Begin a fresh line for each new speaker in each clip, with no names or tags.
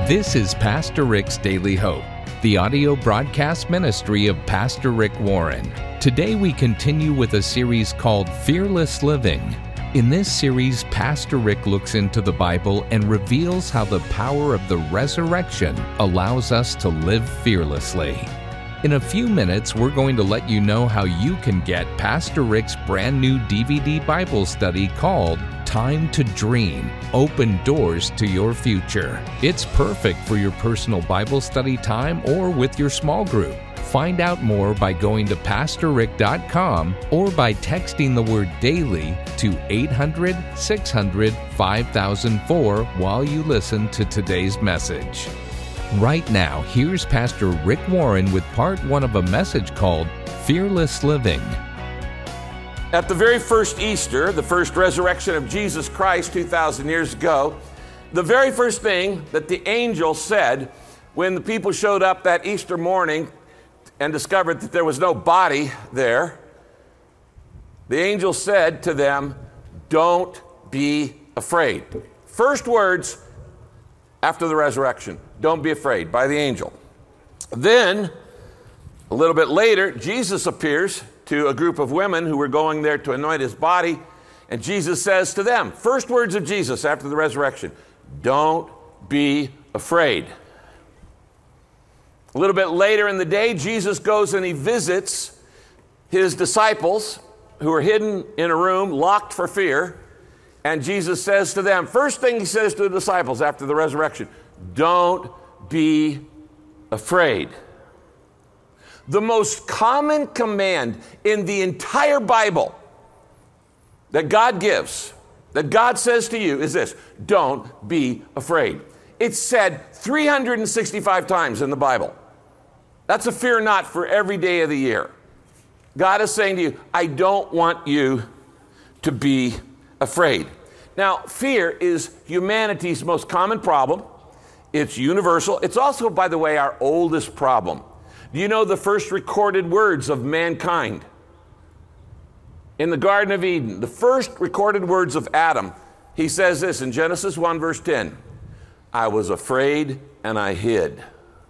This is Pastor Rick's Daily Hope, the audio broadcast ministry of Pastor Rick Warren. Today we continue with a series called Fearless Living. In this series, Pastor Rick looks into the Bible and reveals how the power of the resurrection allows us to live fearlessly. In a few minutes, we're going to let you know how you can get Pastor Rick's brand new DVD Bible study called Time to Dream, Open Doors to Your Future. It's perfect for your personal Bible study time or with your small group. Find out more by going to PastorRick.com or by texting the word DAILY to 800-600-5004 while you listen to today's message. Right now, here's Pastor Rick Warren with part one of a message called Fearless Living.
At the very first Easter, the first resurrection of Jesus Christ 2,000 years ago, the very first thing that the angel said when the people showed up that Easter morning and discovered that there was no body there, the angel said to them, "Don't be afraid." First words after the resurrection, "Don't be afraid," by the angel. Then, a little bit later, Jesus appears to a group of women who were going there to anoint his body, and Jesus says to them, first words of Jesus after the resurrection, "Don't be afraid." A little bit later in the day, Jesus goes and he visits his disciples who are hidden in a room, locked for fear, and Jesus says to them, first thing he says to the disciples after the resurrection, "Don't be afraid." The most common command in the entire Bible that God gives, that God says to you is this: don't be afraid. It's said 365 times in the Bible. That's a fear not for every day of the year. God is saying to you, I don't want you to be afraid. Now, fear is humanity's most common problem. It's universal. It's also, by the way, our oldest problem. Do you know the first recorded words of mankind? In the Garden of Eden, the first recorded words of Adam, he says this in Genesis 1, verse 10, "I was afraid and I hid."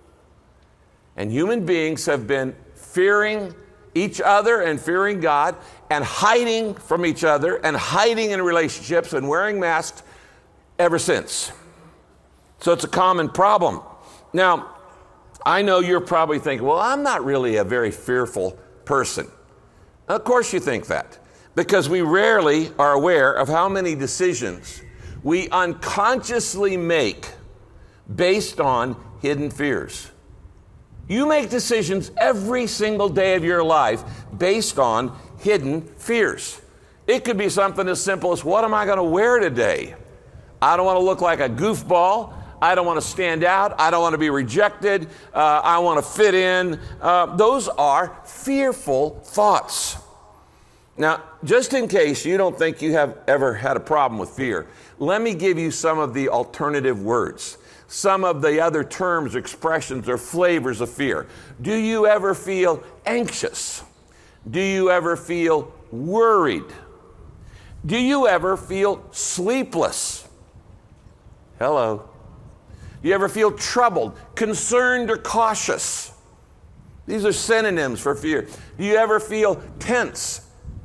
And human beings have been fearing each other and fearing God and hiding from each other and hiding in relationships and wearing masks ever since. So it's a common problem. Now, I know you're probably thinking, well, I'm not really a very fearful person. Of course you think that, because we rarely are aware of how many decisions we unconsciously make based on hidden fears. You make decisions every single day of your life based on hidden fears. It could be something as simple as, what am I going to wear today? I don't want to look like a goofball. I don't want to stand out. I don't want to be rejected. I want to fit in. Those are fearful thoughts. Now, just in case you don't think you have ever had a problem with fear, let me give you some of the alternative words, some of the other terms, expressions, or flavors of fear. Do you ever feel anxious? Do you ever feel worried? Do you ever feel sleepless? Hello. Do you ever feel troubled, concerned, or cautious? These are synonyms for fear. Do you ever feel tense,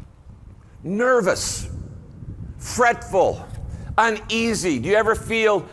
nervous, fretful, uneasy? Do you ever feel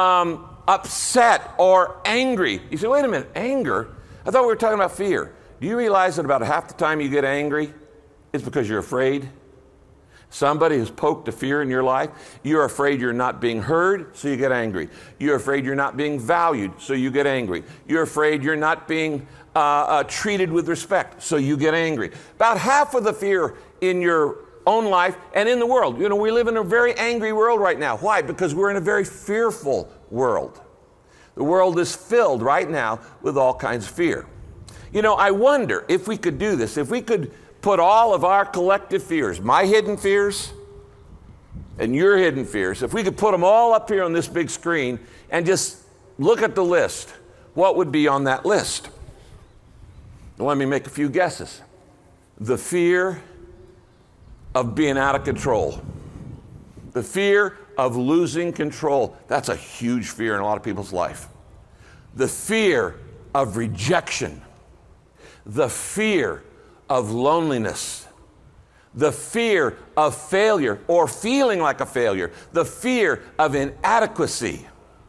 upset or angry? You say, wait a minute, anger? I thought we were talking about fear. Do you realize that about half the time you get angry, it's because you're afraid? Somebody has poked a fear in your life. You're afraid you're not being heard, so you get angry. You're afraid you're not being valued, so you get angry. You're afraid you're not being treated with respect, so you get angry. About half of the fear in your own life and in the world. You know, we live in a very angry world right now. Why? Because we're in a very fearful world. The world is filled right now with all kinds of fear. You know, I wonder if we could do this, if we could put all of our collective fears, my hidden fears and your hidden fears, if we could put them all up here on this big screen and just look at the list, what would be on that list? Well, let me make a few guesses. The fear of being out of control. The fear of losing control. That's a huge fear in a lot of people's life. the fear of rejection, the fear of loneliness, the fear of failure or feeling like a failure, the fear of inadequacy,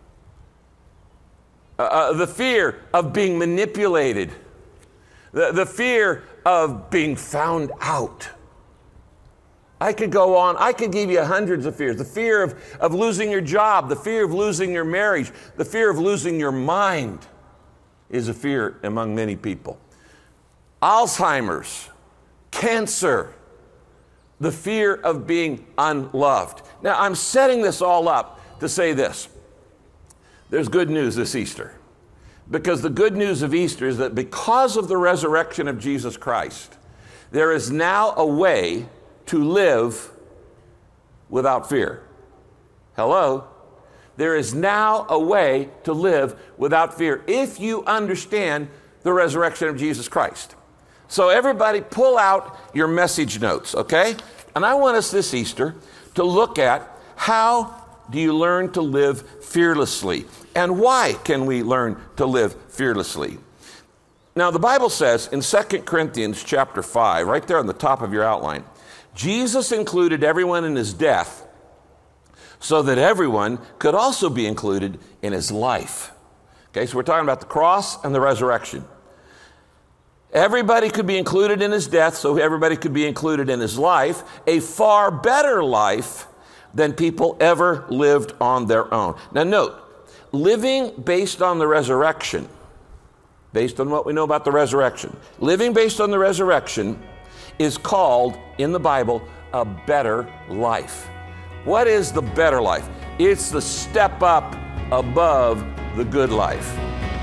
the fear of being manipulated, the fear of being found out. I could go on. I could give you hundreds of fears. The fear of losing your job, the fear of losing your marriage, the fear of losing your mind is a fear among many people. Alzheimer's, cancer, the fear of being unloved. Now, I'm setting this all up to say this. There's good news this Easter. Because the good news of Easter is that because of the resurrection of Jesus Christ, there is now a way to live without fear. Hello? There is now a way to live without fear if you understand the resurrection of Jesus Christ. So everybody pull out your message notes, okay? And I want us this Easter to look at how do you learn to live fearlessly? And why can we learn to live fearlessly? Now, the Bible says in 2 Corinthians chapter 5, right there on the top of your outline, Jesus included everyone in his death so that everyone could also be included in his life. Okay, so we're talking about the cross and the resurrection. Everybody could be included in his death, so everybody could be included in his life, a far better life than people ever lived on their own. Now note, living based on the resurrection, based on what we know about the resurrection, living based on the resurrection is called, in the Bible, a better life. What is the better life? It's the step up above the good life.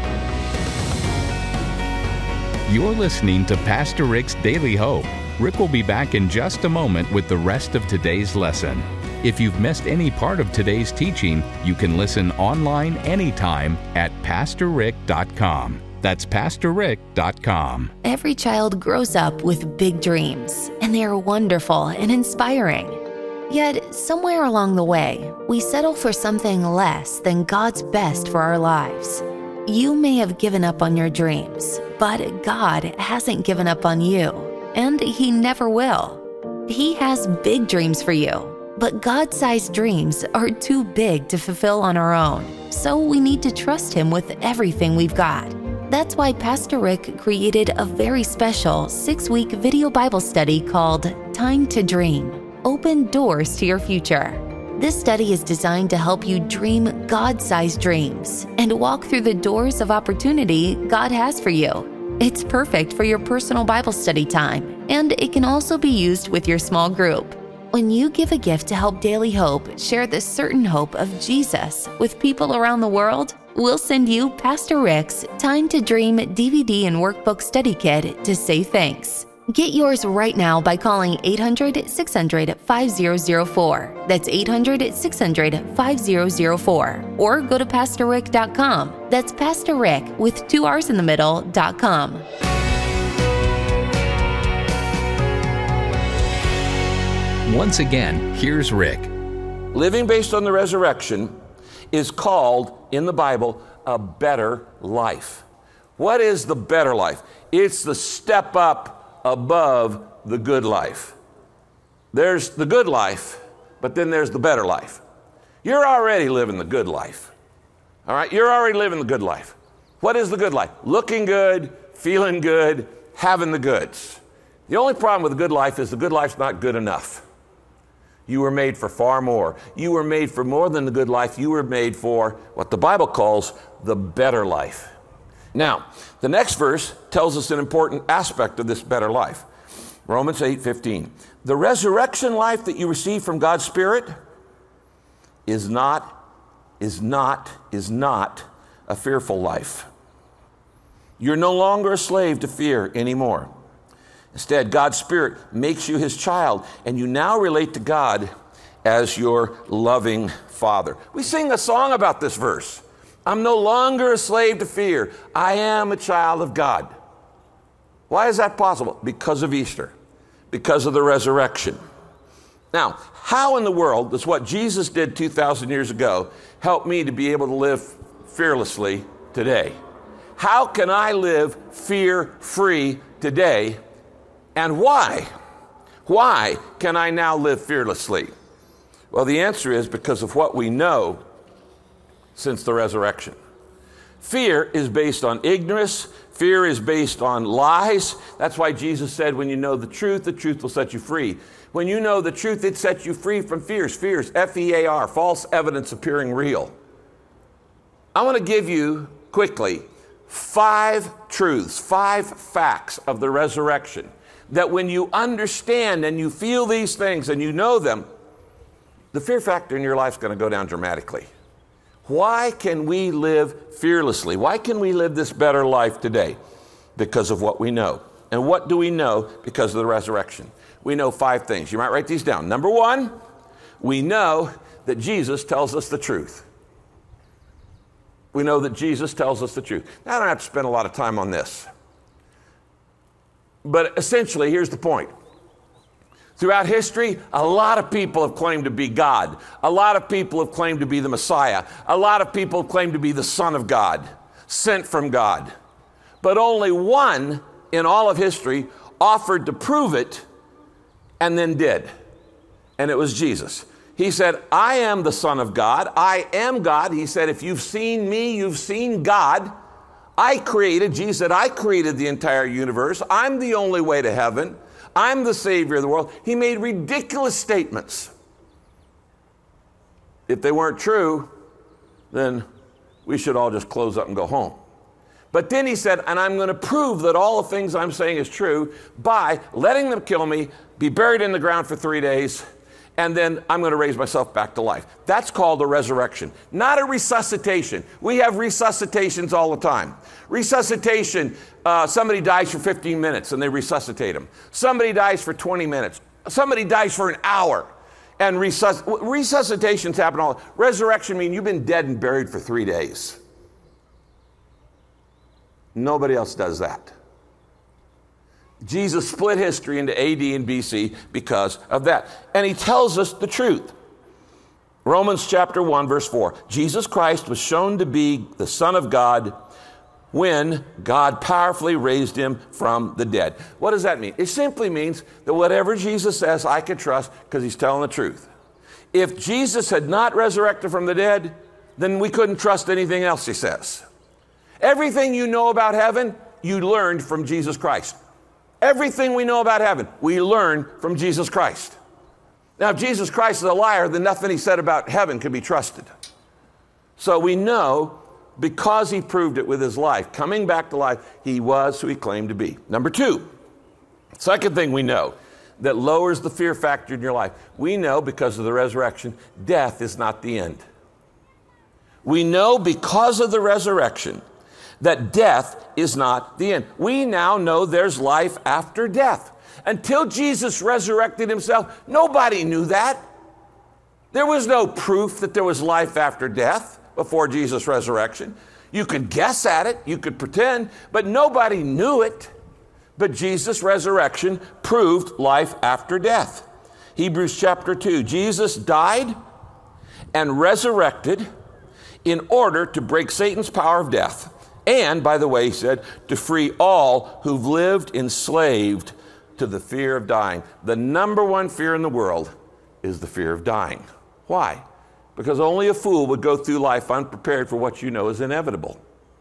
You're listening to Pastor Rick's Daily Hope. Rick will be back in just a moment with the rest of today's lesson. If you've missed any part of today's teaching, you can listen online anytime at PastorRick.com. That's PastorRick.com.
Every child grows up with big dreams, and they are wonderful and inspiring. Yet, somewhere along the way, we settle for something less than God's best for our lives. You may have given up on your dreams, but God hasn't given up on you, and He never will. He has big dreams for you. But God-sized dreams are too big to fulfill on our own, so we need to trust Him with everything we've got. That's why Pastor Rick created a very special 6-week video Bible study called Time to Dream. Open doors to your future. This study is designed to help you dream God-sized dreams and walk through the doors of opportunity God has for you. It's perfect for your personal Bible study time, and it can also be used with your small group. When you give a gift to help Daily Hope share the certain hope of Jesus with people around the world, we'll send you Pastor Rick's Time to Dream DVD and Workbook Study Kit to say thanks. Get yours right now by calling 800-600-5004. That's 800-600-5004. Or go to PastorRick.com. That's Pastor Rick with 2 R's in the middle.com.
Once again, here's Rick.
Living based on the resurrection is called, in the Bible, a better life. What is the better life? It's the step up above the good life. There's the good life, but then there's the better life. You're already living the good life. All right? You're already living the good life. What is the good life? Looking good, feeling good, having the goods. The only problem with the good life is the good life's not good enough. You were made for far more. You were made for more than the good life. You were made for what the Bible calls the better life. Now, the next verse tells us an important aspect of this better life. Romans 8:15. The resurrection life that you receive from God's Spirit is not a fearful life. You're no longer a slave to fear anymore. Instead, God's Spirit makes you His child, and you now relate to God as your loving Father. We sing a song about this verse. I'm no longer a slave to fear. I am a child of God. Why is that possible? Because of Easter, because of the resurrection. Now, how in the world does what Jesus did 2,000 years ago help me to be able to live fearlessly today? How can I live fear-free today? And why? Why can I now live fearlessly? Well, the answer is because of what we know since the resurrection. Fear is based on ignorance. Fear is based on lies. That's why Jesus said, when you know the truth will set you free. When you know the truth, it sets you free from fears. Fears, F-E-A-R, false evidence appearing real. I want to give you quickly 5 truths, 5 facts of the resurrection that when you understand and you feel these things and you know them, the fear factor in your life is going to go down dramatically. Why can we live fearlessly? Why can we live this better life today? Because of what we know. And what do we know because of the resurrection? We know 5 things. You might write these down. Number 1, we know that Jesus tells us the truth. We know that Jesus tells us the truth. Now, I don't have to spend a lot of time on this. But essentially, here's the point. Throughout history, a lot of people have claimed to be God. A lot of people have claimed to be the Messiah. A lot of people have claimed to be the Son of God, sent from God. But only one in all of history offered to prove it and then did. And it was Jesus. He said, I am the Son of God. I am God. He said, if you've seen me, you've seen God. Jesus said, I created the entire universe. I'm the only way to heaven. I'm the Savior of the world. He made ridiculous statements. If they weren't true, then we should all just close up and go home. But then he said, and I'm going to prove that all the things I'm saying is true by letting them kill me, be buried in the ground for 3 days, and then I'm going to raise myself back to life. That's called a resurrection, not a resuscitation. We have resuscitations all the time. Resuscitation, somebody dies for 15 minutes and they resuscitate them. Somebody dies for 20 minutes. Somebody dies for an hour. And resuscitations happen all. Resurrection means you've been dead and buried for 3 days. Nobody else does that. Jesus split history into AD and BC because of that. And he tells us the truth. Romans chapter 1, verse 4. Jesus Christ was shown to be the Son of God when God powerfully raised him from the dead. What does that mean? It simply means that whatever Jesus says, I can trust because he's telling the truth. If Jesus had not resurrected from the dead, then we couldn't trust anything else he says. Everything you know about heaven, you learned from Jesus Christ. Everything we know about heaven, we learn from Jesus Christ. Now, if Jesus Christ is a liar, then nothing he said about heaven can be trusted. So we know because he proved it with his life, coming back to life, he was who he claimed to be. Number 2, second thing we know that lowers the fear factor in your life. We know because of the resurrection, death is not the end. We know because of the resurrection that death is not the end. We now know there's life after death. Until Jesus resurrected himself, nobody knew that. There was no proof that there was life after death before Jesus' resurrection. You could guess at it, you could pretend, but nobody knew it. But Jesus' resurrection proved life after death. Hebrews chapter 2, Jesus died and resurrected in order to break Satan's power of death. And, by the way, he said, to free all who've lived enslaved to the fear of dying. The number one fear in the world is the fear of dying. Why? Because only a fool would go through life unprepared for what you know is inevitable.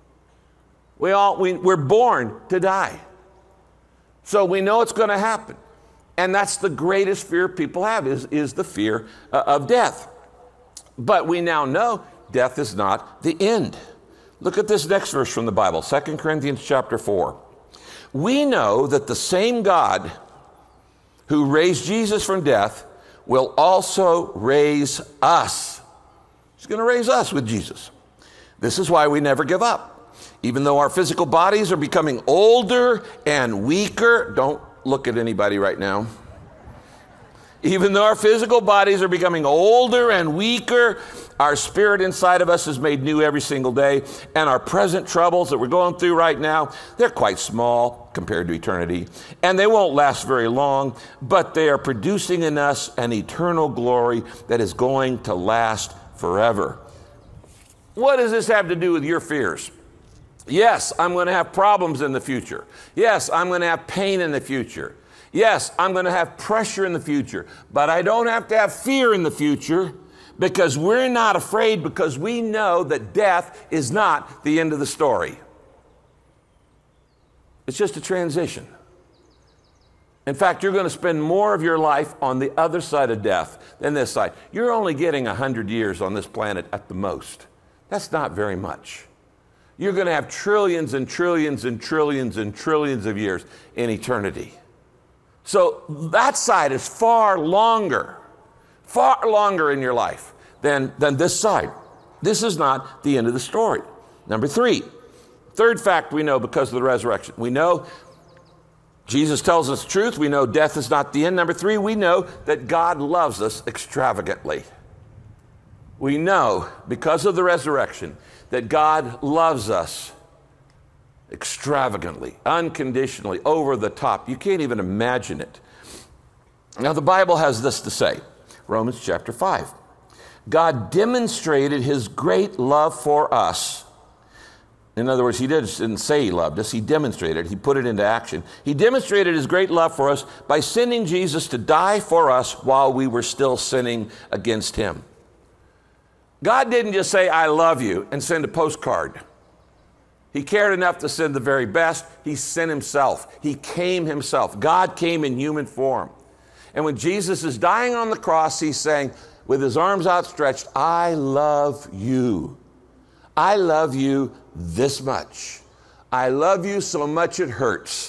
We're born to die. So we know it's going to happen. And that's the greatest fear people have is the fear of death. But we now know death is not the end. Look at this next verse from the Bible, 2 Corinthians chapter 4. We know that the same God who raised Jesus from death will also raise us. He's going to raise us with Jesus. This is why we never give up. Even though our physical bodies are becoming older and weaker, don't look at anybody right now. Even though our physical bodies are becoming older and weaker, our spirit inside of us is made new every single day. And our present troubles that we're going through right now, they're quite small compared to eternity. And they won't last very long, but they are producing in us an eternal glory that is going to last forever. What does this have to do with your fears? Yes, I'm going to have problems in the future. Yes, I'm going to have pain in the future. Yes, I'm going to have pressure in the future. But I don't have to have fear in the future, because we're not afraid, because we know that death is not the end of the story. It's just a transition. In fact, you're going to spend more of your life on the other side of death than this side. You're only getting 100 years on this planet at the most. That's not very much. You're going to have trillions and trillions and trillions and trillions of years in eternity. So that side is far longer in your life than this side. This is not the end of the story. Number three, third fact we know because of the resurrection. We know Jesus tells us the truth. We know death is not the end. Number three, we know that God loves us extravagantly. We know because of the resurrection that God loves us extravagantly, unconditionally, over the top. You can't even imagine it. Now, the Bible has this to say, Romans chapter 5. God demonstrated his great love for us. In other words, he didn't say he loved us, he demonstrated it, he put it into action. He demonstrated his great love for us by sending Jesus to die for us while we were still sinning against him. God didn't just say, I love you, and send a postcard. He cared enough to send the very best. He sent himself. He came himself. God came in human form. And when Jesus is dying on the cross, he's saying, with his arms outstretched, I love you. I love you this much. I love you so much it hurts.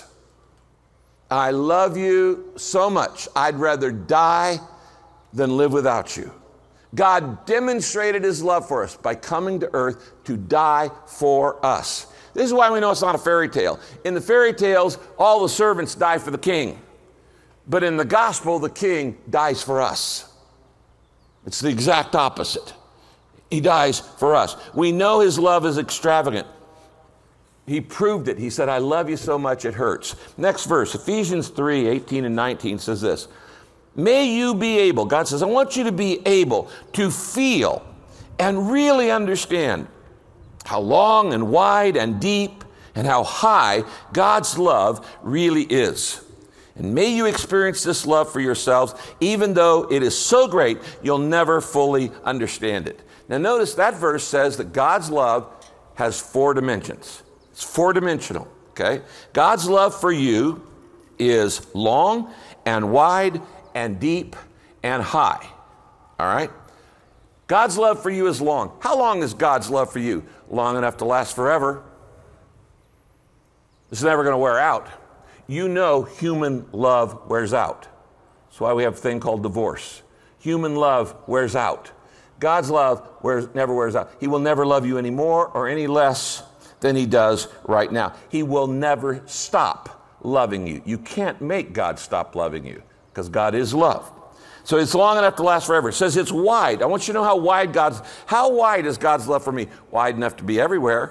I love you so much I'd rather die than live without you. God demonstrated his love for us by coming to earth to die for us. This is why we know it's not a fairy tale. In the fairy tales, all the servants die for the king. But in the gospel, the king dies for us. It's the exact opposite. He dies for us. We know his love is extravagant. He proved it. He said, I love you so much it hurts. Next verse, Ephesians 3, 18 and 19 says this. May you be able, God says, I want you to be able to feel and really understand how long and wide and deep and how high God's love really is. And may you experience this love for yourselves, even though it is so great, you'll never fully understand it. Now notice that verse says that God's love has 4 dimensions. It's 4-dimensional, okay? God's love for you is long and wide and deep and high, all right? God's love for you is long. How long is God's love for you? Long enough to last forever. It's never going to wear out. You know human love wears out. That's why we have a thing called divorce. Human love wears out. God's love never wears out. He will never love you any more or any less than he does right now. He will never stop loving you. You can't make God stop loving you because God is love. So it's long enough to last forever. It says it's wide. I want you to know how wide is God's love for me? Wide enough to be everywhere.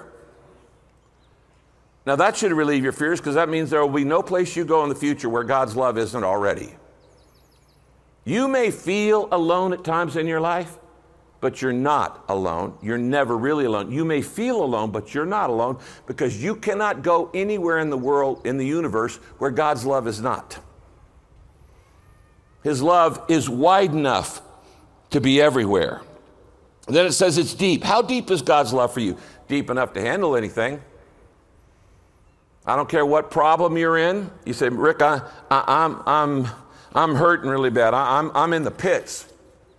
Now that should relieve your fears, because that means there will be no place you go in the future where God's love isn't already. You may feel alone at times in your life, but you're not alone. You're never really alone. You may feel alone, but you're not alone, because you cannot go anywhere in the world, in the universe, where God's love is not. His love is wide enough to be everywhere. Then it says it's deep. How deep is God's love for you? Deep enough to handle anything. I don't care what problem you're in. You say, Rick, I'm hurting really bad. I'm in the pits.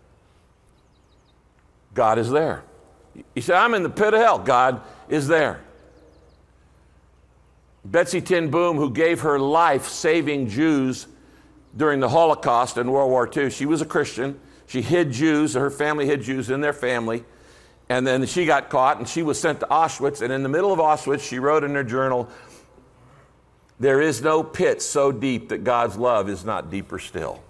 God is there. You say, I'm in the pit of hell. God is there. Betsy Ten Boom, who gave her life saving Jews during the Holocaust and World War II, she was a Christian. She hid Jews, her family hid Jews in their family. And then she got caught and she was sent to Auschwitz. And in the middle of Auschwitz, she wrote in her journal, there is no pit so deep that God's love is not deeper still.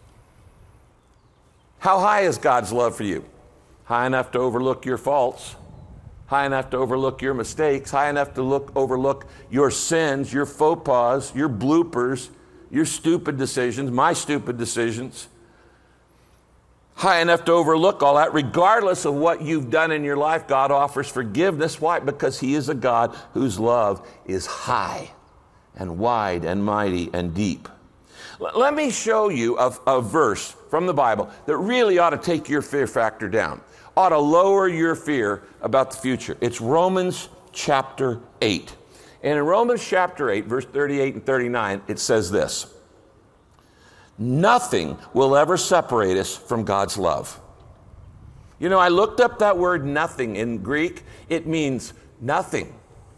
How high is God's love for you? High enough to overlook your faults, high enough to overlook your mistakes, high enough to overlook your sins, your faux pas, your bloopers, your stupid decisions, my stupid decisions. high enough to overlook all that. Regardless of what you've done in your life, God offers forgiveness. Why? Because He is a God whose love is high and wide and mighty and deep. Let me show you a verse from the Bible that really ought to take your fear factor down, ought to lower your fear about the future. It's Romans chapter 8. And in Romans chapter 8, verse 38 and 39, it says this: nothing will ever separate us from God's love. You know, I looked up that word nothing in Greek. It means nothing.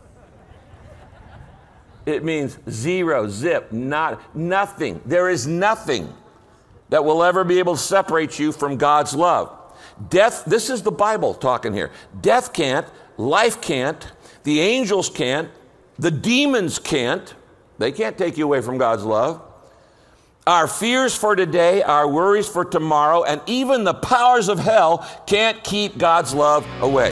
It means zero, zip, nothing. There is nothing that will ever be able to separate you from God's love. Death, this is the Bible talking here. Death can't, life can't, the angels can't, the demons can't. They can't take you away from God's love. Our fears for today, our worries for tomorrow, and even the powers of hell can't keep God's love away.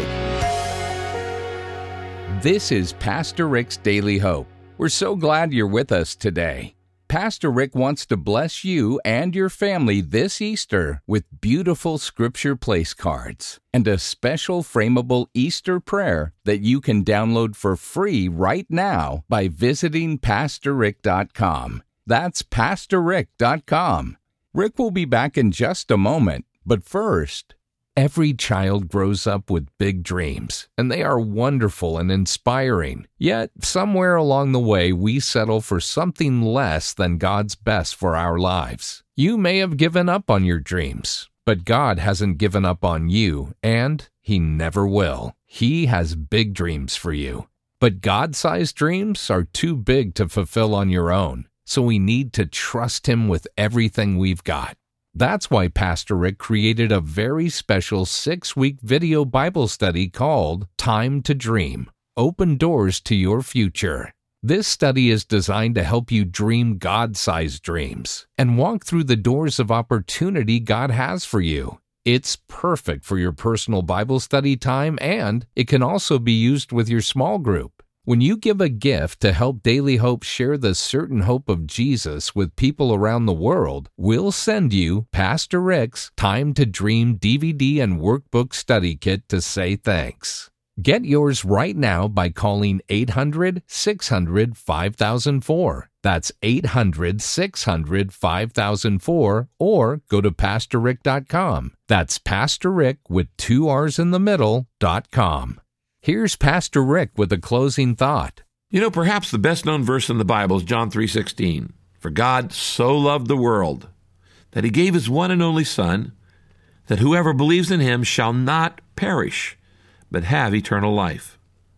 This is Pastor Rick's Daily Hope. We're so glad you're with us today. Pastor Rick wants to bless you and your family this Easter with beautiful scripture place cards and a special frameable Easter prayer that you can download for free right now by visiting PastorRick.com. That's PastorRick.com. Rick will be back in just a moment, but first, every child grows up with big dreams, and they are wonderful and inspiring. Yet, somewhere along the way, we settle for something less than God's best for our lives. You may have given up on your dreams, but God hasn't given up on you, and He never will. He has big dreams for you. But God-sized dreams are too big to fulfill on your own, so we need to trust Him with everything we've got. That's why Pastor Rick created a very special 6-week video Bible study called Time to Dream, Open Doors to Your Future. This study is designed to help you dream God-sized dreams and walk through the doors of opportunity God has for you. It's perfect for your personal Bible study time, and it can also be used with your small group. When you give a gift to help Daily Hope share the certain hope of Jesus with people around the world, we'll send you Pastor Rick's Time to Dream DVD and Workbook Study Kit to say thanks. Get yours right now by calling 800-600-5004. That's 800-600-5004, or go to PastorRick.com. That's Pastor Rick with 2 R's in the middle.com. Here's Pastor Rick with a closing thought.
You know, perhaps the best-known verse in the Bible is John 3:16. For God so loved the world that He gave His one and only Son, that whoever believes in Him shall not perish, but have eternal life.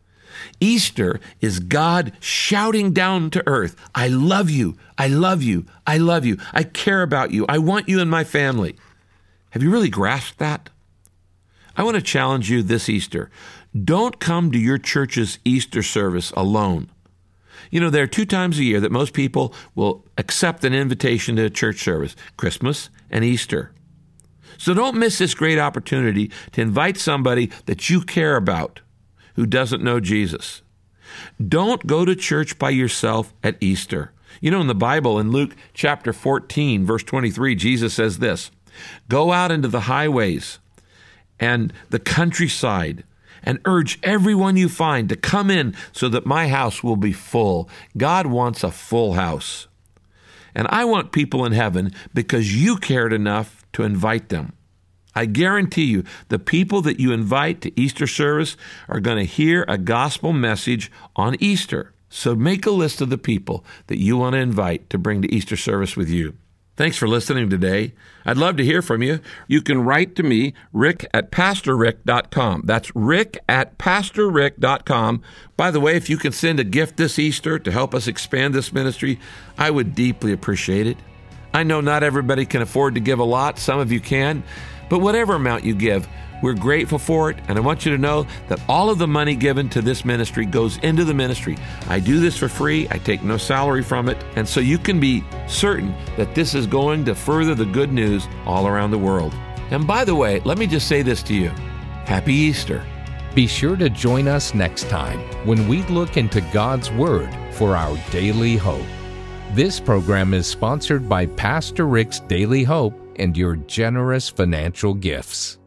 Easter is God shouting down to earth, I love you, I love you, I love you, I care about you, I want you in my family. Have you really grasped that? I want to challenge you this Easter. Don't come to your church's Easter service alone. You know, there are 2 times a year that most people will accept an invitation to a church service, Christmas and Easter. So don't miss this great opportunity to invite somebody that you care about who doesn't know Jesus. Don't go to church by yourself at Easter. You know, in the Bible, in Luke chapter 14, verse 23, Jesus says this, go out into the highways and the countryside and urge everyone you find to come in so that my house will be full. God wants a full house. And I want people in heaven because you cared enough to invite them. I guarantee you, the people that you invite to Easter service are going to hear a gospel message on Easter. So make a list of the people that you want to invite to bring to Easter service with you. Thanks for listening today. I'd love to hear from you. You can write to me, rick@pastorrick.com. That's rick@pastorrick.com. By the way, if you can send a gift this Easter to help us expand this ministry, I would deeply appreciate it. I know not everybody can afford to give a lot. Some of you can. But whatever amount you give, we're grateful for it, and I want you to know that all of the money given to this ministry goes into the ministry. I do this for free. I take no salary from it, and so you can be certain that this is going to further the good news all around the world. And by the way, let me just say this to you. Happy Easter.
Be sure to join us next time when we look into God's Word for our daily hope. This program is sponsored by Pastor Rick's Daily Hope and your generous financial gifts.